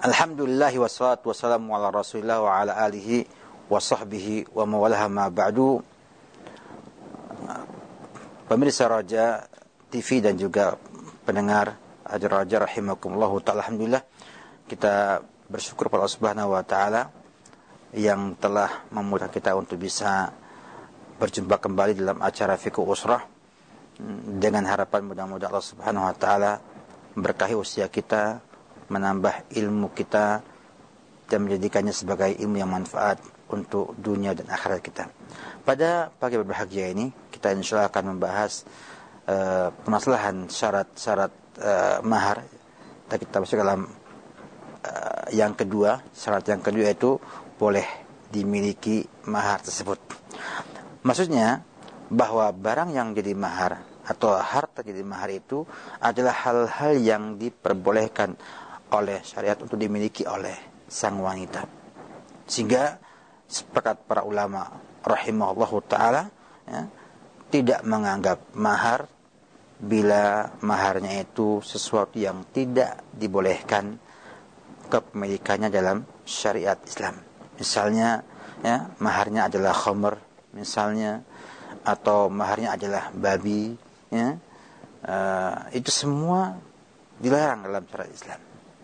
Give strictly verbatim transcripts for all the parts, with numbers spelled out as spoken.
Alhamdulillah wassalatu wassalamu ala Rasulillah wa ala alihi wa sahbihi wa mawalaha ma ba'du. Pemirsa Raja T V dan juga pendengar Hajar Raja rahimakumullahu ta'ala. Alhamdulillah kita bersyukur pada Allah Subhanahu wa ta'ala yang telah memudahkan kita untuk bisa berjumpa kembali dalam acara Fiqh Usrah, dengan harapan mudah-mudahan Allah Subhanahu wa ta'ala memberkahi usia kita, menambah ilmu kita, dan menjadikannya sebagai ilmu yang manfaat untuk dunia dan akhirat kita. Pada pagi berbahagia ini kita insyaallah akan membahas uh, permasalahan syarat-syarat uh, mahar. Dan kita masuk dalam uh, yang kedua. Syarat yang kedua itu boleh dimiliki mahar tersebut. Maksudnya bahwa barang yang jadi mahar atau harta jadi mahar itu adalah hal-hal yang diperbolehkan oleh syariat untuk dimiliki oleh sang wanita. Sehingga sepakat para ulama rahimahullahu ta'ala ya, tidak menganggap mahar bila maharnya itu sesuatu yang tidak dibolehkan kepemilikannya dalam syariat Islam. Misalnya ya, maharnya adalah khamr misalnya, atau maharnya adalah babi ya, uh, itu semua dilarang dalam syariat Islam,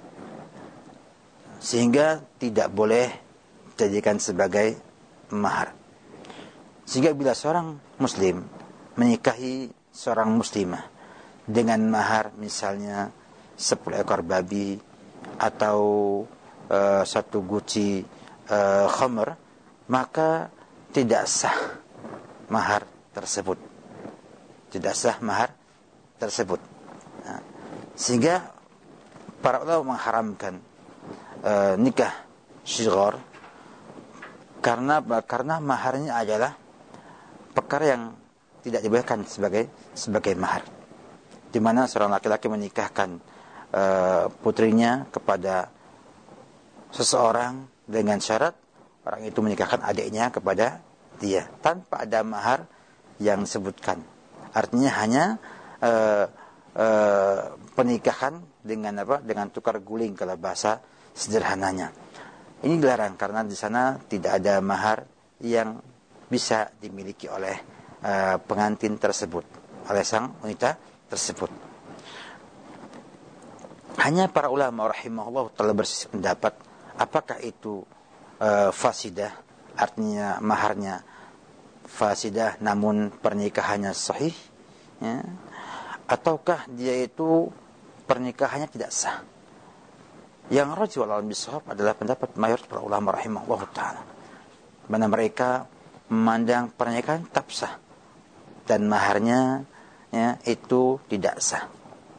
sehingga tidak boleh dijadikan sebagai mahar. Sehingga bila seorang muslim menikahi seorang muslimah dengan mahar misalnya sepuluh ekor babi atau uh, satu guci uh, khamr, maka tidak sah mahar tersebut. Tidak sah mahar tersebut. Nah, sehingga para ulama mengharamkan Uh, nikah syighar karena karena maharnya adalah perkara yang tidak dibolehkan sebagai sebagai mahar, di mana seorang laki-laki menikahkan uh, putrinya kepada seseorang dengan syarat orang itu menikahkan adiknya kepada dia tanpa ada mahar yang disebutkan. Artinya hanya uh, uh, pernikahan dengan apa? Dengan tukar guling kalau bahasa sederhananya. Ini dilarang karena di sana tidak ada mahar yang bisa dimiliki oleh uh, pengantin tersebut, oleh sang wanita tersebut. Hanya para ulama rahimahullah telah berselisih pendapat apakah itu uh, fasidah, artinya maharnya fasidah namun pernikahannya sahih ya, ataukah dia itu pernikahannya tidak sah. Yang rajih wal alam bisawab adalah pendapat mayoritas para ulama rahimahullah ta'ala, mana mereka memandang pernikahan tetap sah dan maharnya ya, itu tidak sah.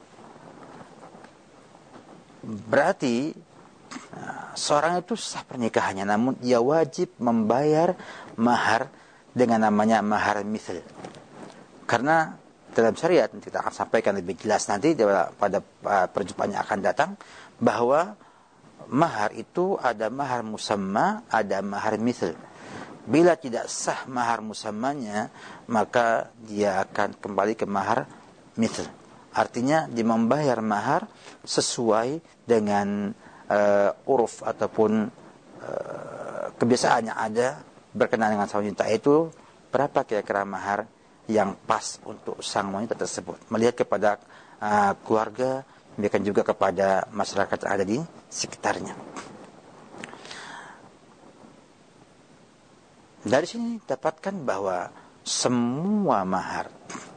Berarti seorang itu sah pernikahannya, namun ia wajib membayar mahar dengan namanya mahar mithl. Karena dalam syariat, kita akan sampaikan lebih jelas nanti pada perjumpaan yang akan datang, bahwa mahar itu ada mahar musamma, ada mahar mithl. Bila tidak sah mahar musammanya, maka dia akan kembali ke mahar mithl. Artinya dia membayar mahar sesuai dengan uh, uruf ataupun uh, kebiasaan yang ada berkenaan dengan sang wanita itu, berapa kira-kira mahar yang pas untuk sang wanita tersebut, melihat kepada uh, keluarga, demikian juga kepada masyarakat yang ada di sekitarnya. Dari sini dapatkan bahwa semua mahar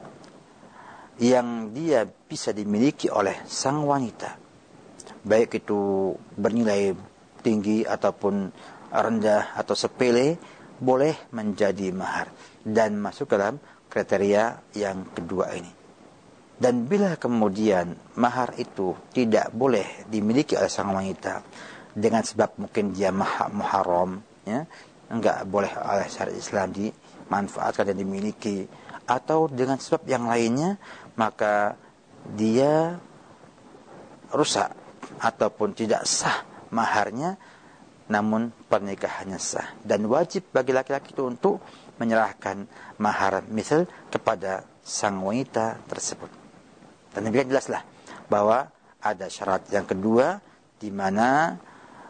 yang dia bisa dimiliki oleh sang wanita, baik itu bernilai tinggi ataupun rendah atau sepele, boleh menjadi mahar dan masuk dalam kriteria yang kedua ini. Dan bila kemudian mahar itu tidak boleh dimiliki oleh sang wanita dengan sebab mungkin dia muharram ya, enggak boleh oleh syariat Islam dimanfaatkan dan dimiliki, atau dengan sebab yang lainnya, maka dia rusak ataupun tidak sah maharnya, namun pernikahannya sah. Dan wajib bagi laki-laki itu untuk menyerahkan mahar misal kepada sang wanita tersebut. Dan demikian jelaslah bahwa ada syarat yang kedua, di mana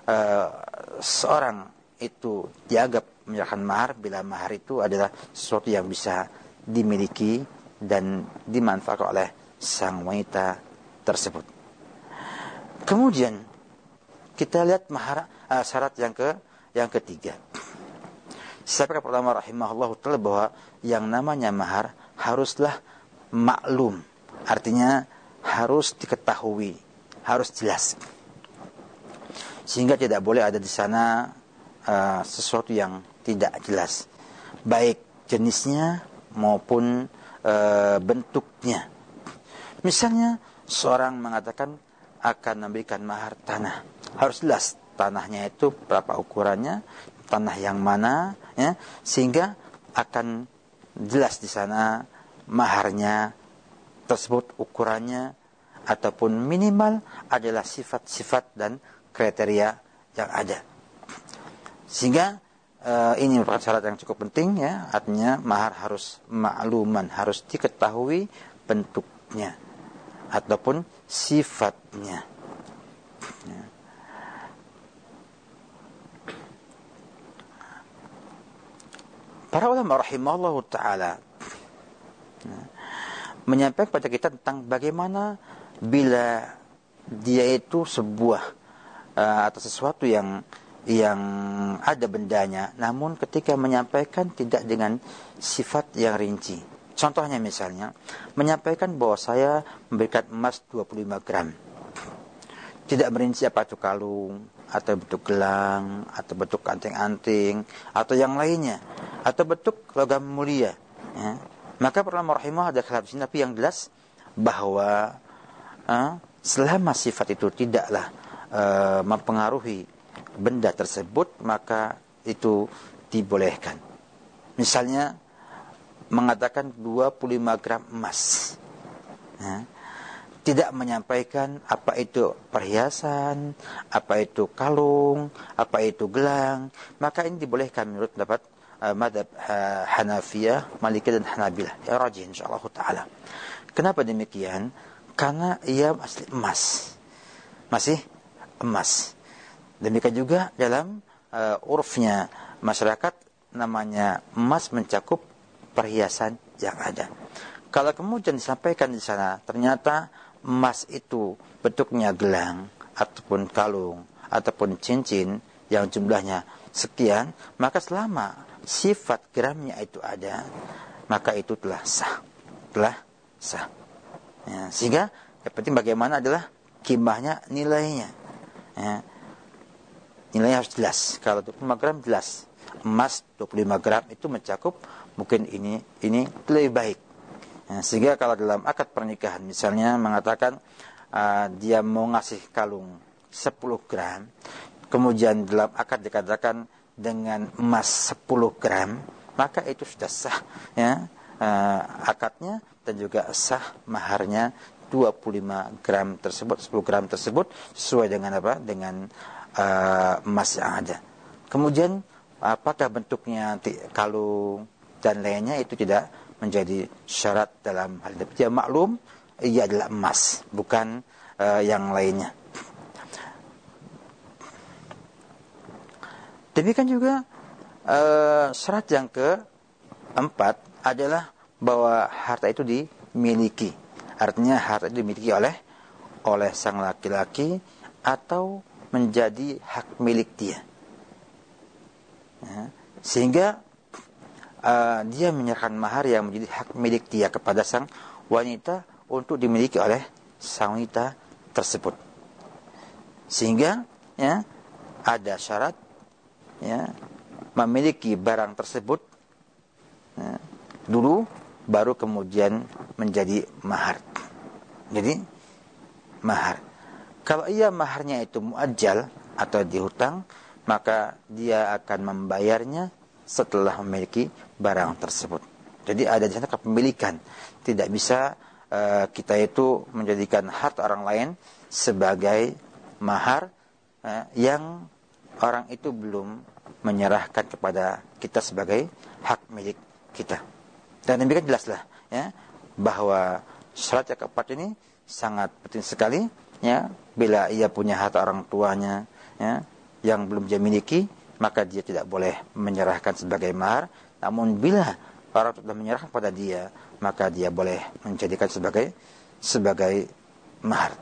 uh, seorang itu dianggap menyerahkan mahar bila mahar itu adalah sesuatu yang bisa dimiliki dan dimanfaatkan oleh sang wanita tersebut. Kemudian kita lihat mahar uh, syarat yang ke yang ketiga. Sahabat pertama rahimahullah ta'ala bahwa yang namanya mahar haruslah maklum, artinya harus diketahui, harus jelas, sehingga tidak boleh ada di sana uh, sesuatu yang tidak jelas, baik jenisnya maupun uh, bentuknya. Misalnya seorang mengatakan akan memberikan mahar tanah, harus jelas tanahnya itu berapa ukurannya, tanah yang mana, ya, sehingga akan jelas di sana maharnya tersebut, ukurannya, ataupun minimal adalah sifat-sifat dan kriteria yang ada. Sehingga uh, ini merupakan syarat yang cukup penting, ya, artinya mahar harus makluman, harus diketahui bentuknya ataupun sifatnya. Ya. Para ulama rahimahullah ta'ala menyampaikan kepada kita tentang bagaimana bila dia itu sebuah uh, atau sesuatu yang yang ada bendanya, namun ketika menyampaikan tidak dengan sifat yang rinci. Contohnya misalnya menyampaikan bahwa saya memberikan emas dua puluh lima gram, tidak merinci apa itu kalung atau bentuk gelang atau bentuk anting-anting atau yang lainnya atau bentuk logam mulia, ya. Maka ulama rahimah ada khilaf sini, tapi yang jelas bahwa uh, selama sifat itu tidaklah uh, mempengaruhi benda tersebut, maka itu dibolehkan. Misalnya mengatakan dua puluh lima gram emas, ya. Tidak menyampaikan apa itu perhiasan, apa itu kalung, apa itu gelang, maka ini dibolehkan menurut pendapat uh, madhab uh, Hanafiyah, Malikiyah dan Hanabilah, ya rajih insyaallah taala. Kenapa demikian? Karena ia asli emas, masih emas. Demikian juga dalam uh, urfnya masyarakat, namanya emas mencakup perhiasan yang ada. Kalau kemudian disampaikan di sana ternyata emas itu bentuknya gelang ataupun kalung ataupun cincin yang jumlahnya sekian, maka selama sifat gramnya itu ada, maka itu telah sah, telah sah. Ya, sehingga yang penting bagaimana adalah kimahnya, nilainya. Ya, nilainya harus jelas. Kalau dua puluh lima gram jelas, emas dua puluh lima gram itu mencakup mungkin ini ini lebih baik. Ya, sehingga kalau dalam akad pernikahan misalnya mengatakan uh, dia mau ngasih kalung sepuluh gram, kemudian dalam akad dikatakan dengan emas sepuluh gram, maka itu sudah sah, ya, uh, akadnya, dan juga sah maharnya dua puluh lima gram tersebut, sepuluh gram tersebut sesuai dengan apa? Dengan uh, emas yang ada. Kemudian apakah bentuknya kalung dan lainnya itu tidak menjadi syarat dalam hal ini. Dia maklum ia adalah emas, bukan uh, yang lainnya. Demikian juga uh, syarat yang keempat adalah bahwa harta itu dimiliki. Artinya harta itu dimiliki oleh oleh sang laki-laki atau menjadi hak milik dia. Ya, sehingga Uh, dia menyerahkan mahar yang menjadi hak milik dia kepada sang wanita untuk dimiliki oleh sang wanita tersebut. Sehingga, ya, ada syarat, ya, memiliki barang tersebut, ya, dulu baru kemudian menjadi mahar. Jadi mahar. Kalau ia maharnya itu muajjal atau dihutang, maka dia akan membayarnya setelah memiliki barang tersebut. Jadi ada di sana kepemilikan. Tidak bisa uh, kita itu menjadikan harta orang lain sebagai mahar uh, yang orang itu belum menyerahkan kepada kita sebagai hak milik kita. Dan demikian jelaslah, ya, bahwa syarat yang keempat ini sangat penting sekali, ya, bila ia punya harta orang tuanya, ya, yang belum dia miliki, maka dia tidak boleh menyerahkan sebagai mahar. Namun bila orang sudah menyerahkan pada dia, maka dia boleh menjadikan sebagai sebagai mahar.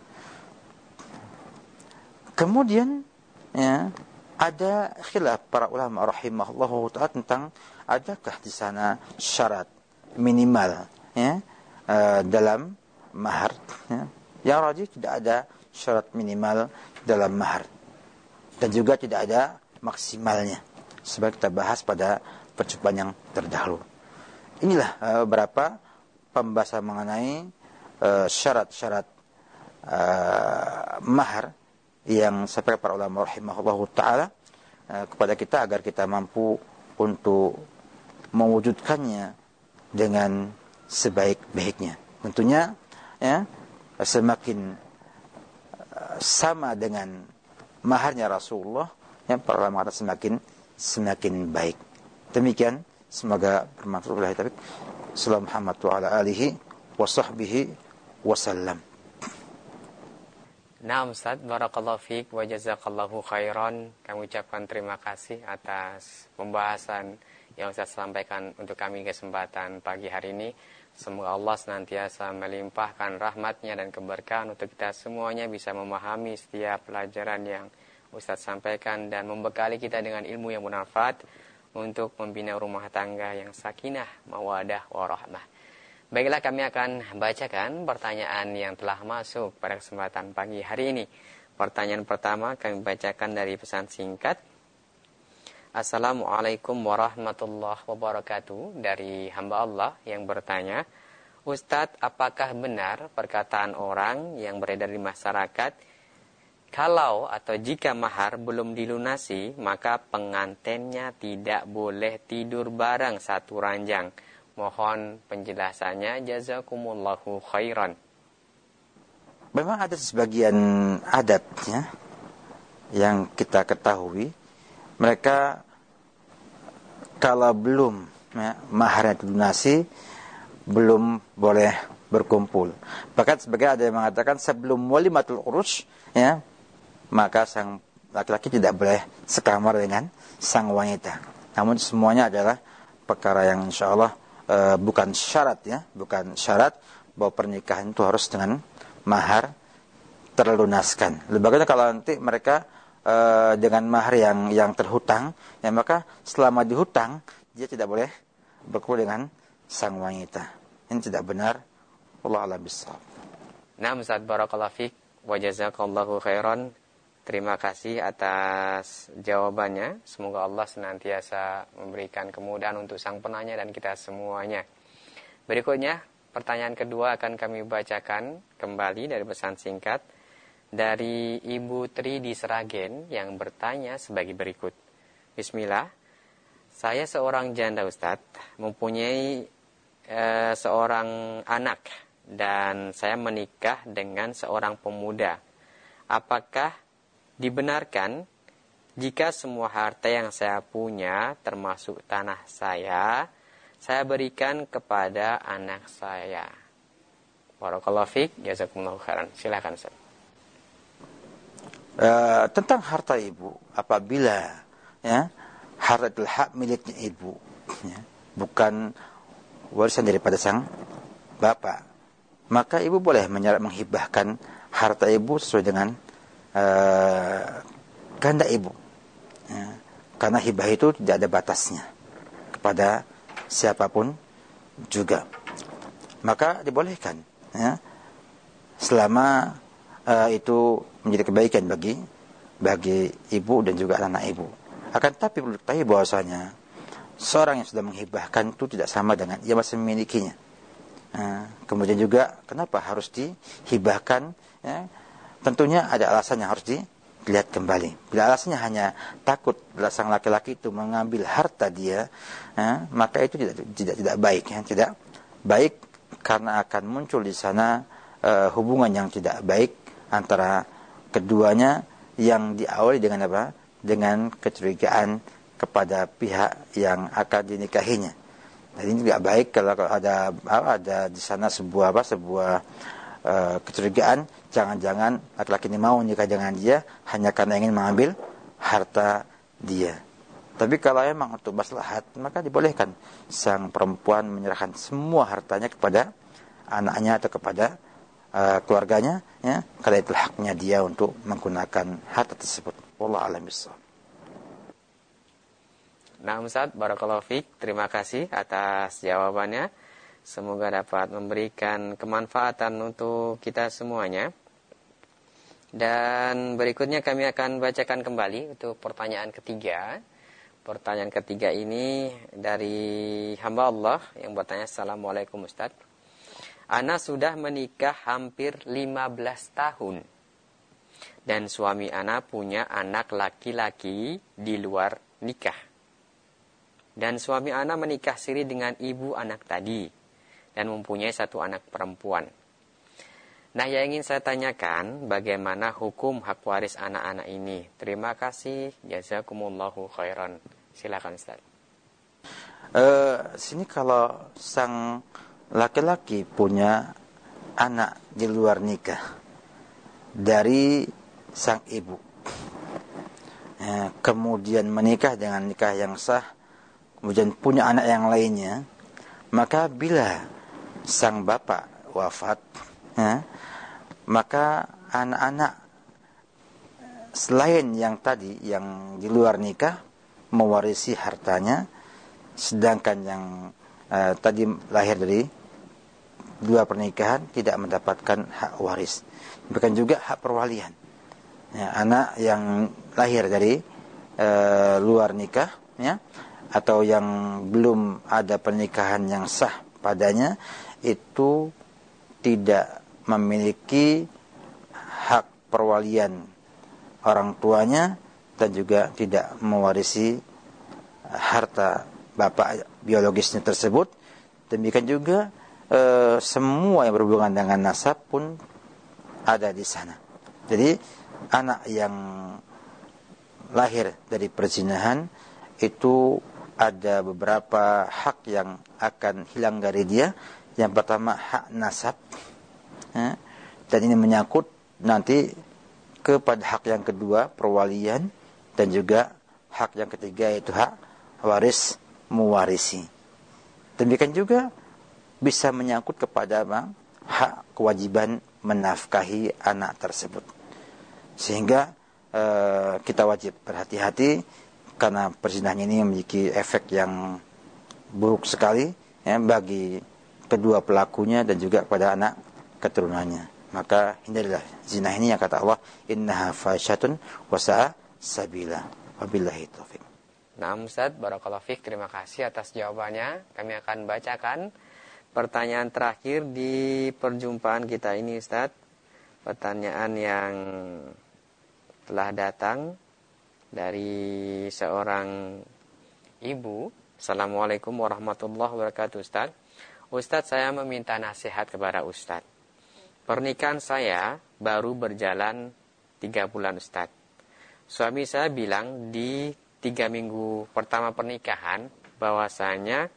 Kemudian ya, ada khilaf para ulama rahimahullahu ta'ala tentang adakah di sana syarat minimal ya, uh, dalam mahar ya. Yang rajih tidak ada syarat minimal dalam mahar dan juga tidak ada maksimalnya, sebab kita bahas pada percobaan yang terdahulu. Inilah uh, beberapa pembahasan mengenai uh, syarat-syarat uh, mahar yang sampai para ulama rahimahullahu ta'ala uh, kepada kita agar kita mampu untuk mewujudkannya dengan sebaik-baiknya. Tentunya ya, semakin uh, sama dengan maharnya Rasulullah, yang para ulama kata semakin semakin baik. Demikian, semoga bermanfaat. Sallallahu Muhammad wa ala alihi wa sahbihi wasallam. Nah Ustaz, barakallahu fiik wa jazakallahu khairan. Kami ucapkan terima kasih atas pembahasan yang Ustaz sampaikan untuk kami kesempatan pagi hari ini. Semoga Allah senantiasa melimpahkan rahmatnya dan keberkahan untuk kita semuanya bisa memahami setiap pelajaran yang Ustaz sampaikan dan membekali kita dengan ilmu yang bermanfaat untuk membina rumah tangga yang sakinah, mawadah, warahmah. Baiklah, kami akan bacakan pertanyaan yang telah masuk pada kesempatan pagi hari ini. Pertanyaan pertama kami bacakan dari pesan singkat. Assalamualaikum warahmatullahi wabarakatuh. Dari hamba Allah yang bertanya, Ustadz, apakah benar perkataan orang yang beredar di masyarakat, kalau atau jika mahar belum dilunasi, maka pengantinnya tidak boleh tidur bareng satu ranjang? Mohon penjelasannya, jazakumullahu khairan. Memang ada sebagian adatnya yang kita ketahui, mereka kalau belum ya, maharnya dilunasi, belum boleh berkumpul. Bahkan sebagian ada yang mengatakan sebelum walimatul urus, ya, maka sang laki-laki tidak boleh sekamar dengan sang wanita. Namun semuanya adalah perkara yang insya Allah Uh, bukan syarat ya, bukan syarat bahwa pernikahan itu harus dengan mahar terlunaskan. Lebih bagusnya kalau nanti mereka uh, dengan mahar yang yang terhutang, ya maka selama dihutang dia tidak boleh berkumpul dengan sang wanita. Ini tidak benar. Wallahu a'lam bishawab. Nah, Ustaz, barakallahu fiik wa jazakallahu khairan. Terima kasih atas jawabannya. Semoga Allah senantiasa memberikan kemudahan untuk sang penanya dan kita semuanya. Berikutnya, pertanyaan kedua akan kami bacakan kembali dari pesan singkat dari Ibu Tri di Seragen yang bertanya sebagai berikut. Bismillah. Saya seorang janda, Ustadz, mempunyai e, seorang anak dan saya menikah dengan seorang pemuda. Apakah dibenarkan jika semua harta yang saya punya termasuk tanah saya, saya berikan kepada anak saya? Barakallahu fiik, jazakumullahu khairan. Silakan Ustaz. Uh, tentang harta ibu, apabila ya harta itu hak miliknya ibu, ya, bukan warisan daripada sang bapak, maka ibu boleh menyerah menghibahkan harta ibu sesuai dengan Uh, kehendak ibu ya. Karena hibah itu tidak ada batasnya kepada siapapun juga, maka dibolehkan ya, selama uh, itu menjadi kebaikan bagi bagi ibu dan juga anak ibu. Akan tapi perlu diketahui bahwasanya seorang yang sudah menghibahkan itu tidak sama dengan ia masih memilikinya. Uh, kemudian juga kenapa harus dihibahkan ya? Tentunya ada alasan yang harus dilihat kembali. Bila alasannya hanya takut bila sang laki-laki itu mengambil harta dia, ya, maka itu tidak tidak tidak baik, ya. Tidak baik karena akan muncul di sana uh, hubungan yang tidak baik antara keduanya yang diawali dengan apa? Dengan kecurigaan kepada pihak yang akan dinikahinya. Jadi ini tidak baik kalau ada ada di sana sebuah apa? Sebuah Uh, kecurigaan, jangan-jangan laki-laki ini mau nikah dengan dia hanya karena ingin mengambil harta dia. Tapi kalau memang untuk maslahat, maka dibolehkan sang perempuan menyerahkan semua hartanya kepada anaknya atau kepada uh, keluarganya, ya, kalau itu haknya dia untuk menggunakan harta tersebut. Wallahu a'lam bishawab. Nah, Ustaz, barakallahu fiik. Terima kasih atas jawabannya. Semoga dapat memberikan kemanfaatan untuk kita semuanya. Dan berikutnya kami akan bacakan kembali untuk pertanyaan ketiga. Pertanyaan ketiga ini dari hamba Allah yang bertanya, Assalamualaikum Ustaz. Ana sudah menikah hampir lima belas tahun. Dan suami ana punya anak laki-laki di luar nikah. Dan suami ana menikah siri dengan ibu anak tadi. Dan mempunyai satu anak perempuan. Nah, yang ingin saya tanyakan, bagaimana hukum hak waris anak-anak ini? Terima kasih. Jazakumullahu khairan. Silakan Ustaz. Uh, sini kalau sang laki-laki punya anak di luar nikah dari sang ibu, ya, kemudian menikah dengan nikah yang sah, kemudian punya anak yang lainnya, maka bila sang bapak wafat, ya, maka anak-anak selain yang tadi yang di luar nikah mewarisi hartanya, sedangkan yang uh, tadi lahir dari dua pernikahan tidak mendapatkan hak waris. Bukan juga hak perwalian. Ya, anak yang lahir dari uh, luar nikah, ya, atau yang belum ada pernikahan yang sah padanya, itu tidak memiliki hak perwalian orang tuanya dan juga tidak mewarisi harta bapak biologisnya tersebut. Demikian juga e, semua yang berhubungan dengan nasab pun ada di sana. Jadi anak yang lahir dari perzinahan itu ada beberapa hak yang akan hilang dari dia. Yang pertama hak nasab, ya, dan ini menyangkut nanti kepada hak yang kedua perwalian, dan juga hak yang ketiga yaitu hak waris mewarisi. Demikian juga bisa menyangkut kepada bang, hak kewajiban menafkahi anak tersebut. Sehingga eh, kita wajib berhati-hati karena perzinahan ini memiliki efek yang buruk sekali, ya, bagi kedua pelakunya dan juga kepada anak keturunannya. Maka hindarilah zina ini yang kata Allah, innaha fasyatun wa sa'a sabila. Wabillahi taufiq. Nah, Ustaz, barakallahu fiik. Terima kasih atas jawabannya. Kami akan bacakan pertanyaan terakhir di perjumpaan kita ini, Ustaz. Pertanyaan yang telah datang dari seorang ibu. Assalamualaikum warahmatullahi wabarakatuh, Ustaz. Ustaz, saya meminta nasihat kepada Ustaz. Pernikahan saya baru berjalan tiga bulan, Ustaz. Suami saya bilang di tiga minggu pertama pernikahan bahwasanya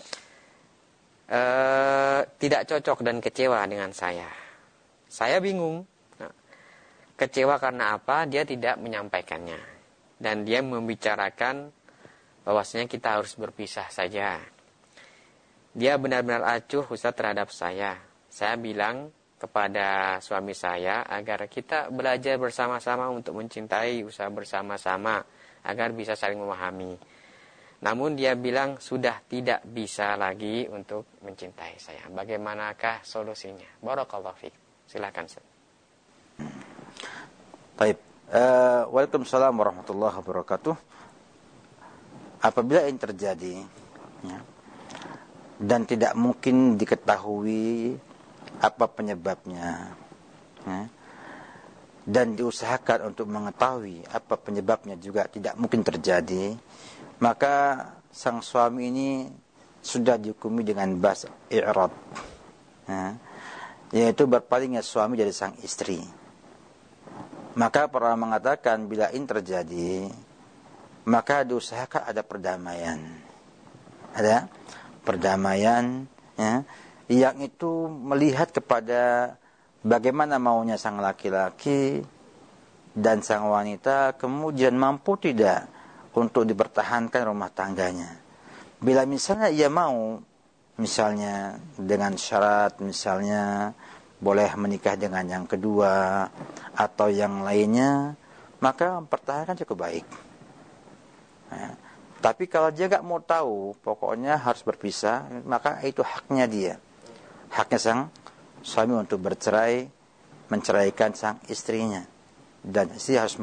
eh, tidak cocok dan kecewa dengan saya. Saya bingung. Nah, kecewa karena apa? Dia tidak menyampaikannya. Dan dia membicarakan bahwasanya kita harus berpisah saja. Dia benar-benar acuh, Ustaz, terhadap saya. Saya bilang kepada suami saya agar kita belajar bersama-sama untuk mencintai, usaha bersama-sama agar bisa saling memahami. Namun dia bilang sudah tidak bisa lagi untuk mencintai saya. Bagaimanakah solusinya? Barakallahu fiik. Silakan, Ustaz. Baik. Uh, Waalaikumsalam warahmatullahi wabarakatuh. Apabila ini terjadi, ya, dan tidak mungkin diketahui apa penyebabnya, ya, dan diusahakan untuk mengetahui apa penyebabnya juga tidak mungkin terjadi, maka sang suami ini sudah dihukumi dengan bas i'rad, ya, yaitu berpalingnya suami dari sang istri. Maka para mengatakan bila ini terjadi, maka diusahakan ada perdamaian, ada perdamaian, ya, yang itu melihat kepada bagaimana maunya sang laki-laki, dan sang wanita kemudian mampu tidak untuk dipertahankan rumah tangganya. Bila misalnya ia mau, misalnya dengan syarat, misalnya boleh menikah dengan yang kedua atau yang lainnya, maka mempertahankan cukup baik. Nah, tapi kalau dia gak mau tahu, pokoknya harus berpisah, maka itu haknya dia. Haknya sang suami untuk bercerai, menceraikan sang istrinya. Dan istri harus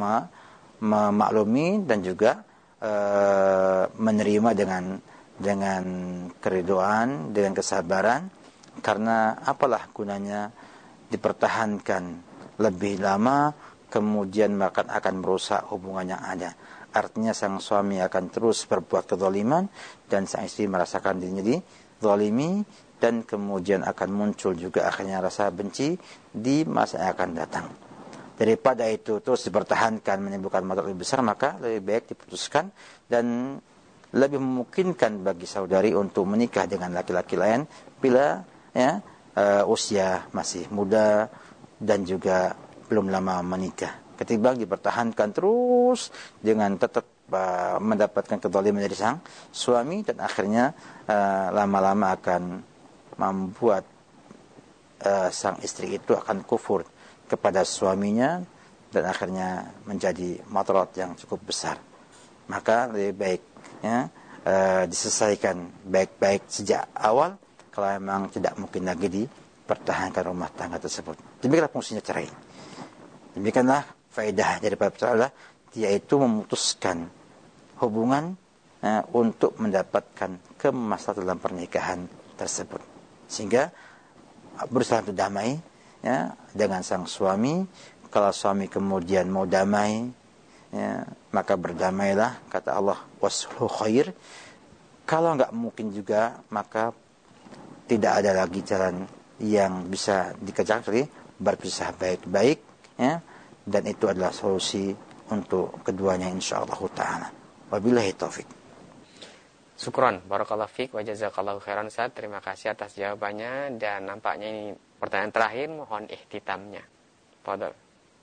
memaklumi dan juga e, menerima dengan dengan keriduan, dengan kesabaran. Karena apalah gunanya dipertahankan lebih lama, kemudian maka akan merusak hubungan yang ada. Artinya sang suami akan terus berbuat kezaliman dan sang istri merasakan dirinya dizalimi, dan kemudian akan muncul juga akhirnya rasa benci di masa yang akan datang. Daripada itu terus dipertahankan menimbulkan masalah lebih besar, maka lebih baik diputuskan dan lebih memungkinkan bagi saudari untuk menikah dengan laki-laki lain bila ya uh, usia masih muda dan juga belum lama menikah, ketimbang dipertahankan terus dengan tetap uh, mendapatkan kezaliman dari sang suami, dan akhirnya uh, lama-lama akan membuat uh, sang istri itu akan kufur kepada suaminya dan akhirnya menjadi madarat yang cukup besar. Maka lebih baik ya, uh, diselesaikan baik-baik sejak awal kalau memang tidak mungkin lagi dipertahankan rumah tangga tersebut. Demikianlah fungsinya cerai. Demikianlah faedah daripada perceraian, yaitu memutuskan hubungan uh, untuk mendapatkan kemaslahatan dalam pernikahan tersebut, sehingga berusaha untuk damai ya, dengan sang suami. Kalau suami kemudian mau damai ya, maka berdamailah, kata Allah, wasluhu khair. Kalau enggak mungkin juga, maka tidak ada lagi jalan yang bisa dikejar kecuali berpisah baik-baik ya, dan itu adalah solusi untuk keduanya insyaallah taala. Wabillahi taufik. Syukron, barakallahu fiik wa jazakallahu khairan Ustaz. Terima kasih atas jawabannya, dan nampaknya ini pertanyaan terakhir, mohon ihtitamnya. Fadhal.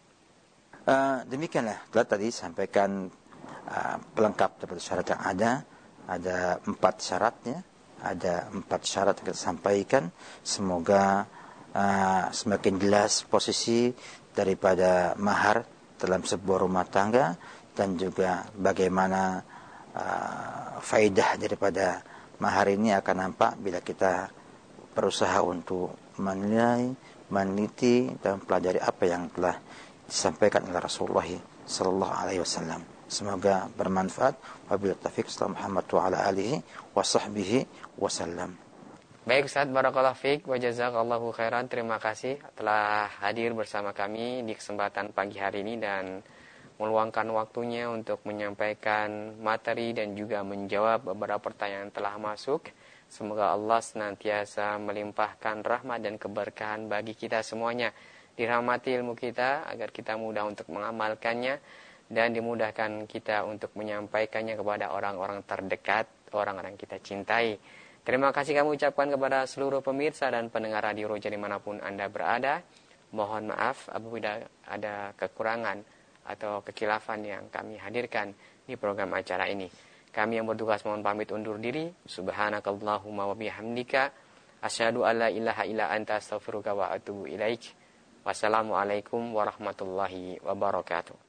Uh, demikianlah telah tadi sampaikan uh, pelengkap daripada syarat yang ada. Ada empat syaratnya, ada empat syarat yang kita sampaikan. Semoga uh, semakin jelas posisi daripada mahar dalam sebuah rumah tangga, dan juga bagaimana uh, faedah daripada mahar ini akan nampak bila kita berusaha untuk menilai, meneliti dan pelajari apa yang telah disampaikan oleh Rasulullah sallallahu alaihi wasallam. Semoga bermanfaat. Wabillahi taufiq. Muhammad wa ala alihi wa sahbihi wasallam. Baik Ustaz, barakallahu fiik wa jazakallahu khairan. Terima kasih telah hadir bersama kami di kesempatan pagi hari ini dan meluangkan waktunya untuk menyampaikan materi dan juga menjawab beberapa pertanyaan yang telah masuk. Semoga Allah senantiasa melimpahkan rahmat dan keberkahan bagi kita semuanya. Dirahmati ilmu kita agar kita mudah untuk mengamalkannya, dan dimudahkan kita untuk menyampaikannya kepada orang-orang terdekat, orang-orang kita cintai. Terima kasih kami ucapkan kepada seluruh pemirsa dan pendengar Radio Roja dimanapun Anda berada. Mohon maaf apabila ada kekurangan atau kekilafan yang kami hadirkan di program acara ini. Kami yang bertugas mohon pamit undur diri. Subhanakallahumma wa bihamdika asyhadu alla ilaha illa anta astaghfiruka wa atubu ilaik. Wassalamualaikum warahmatullahi wabarakatuh.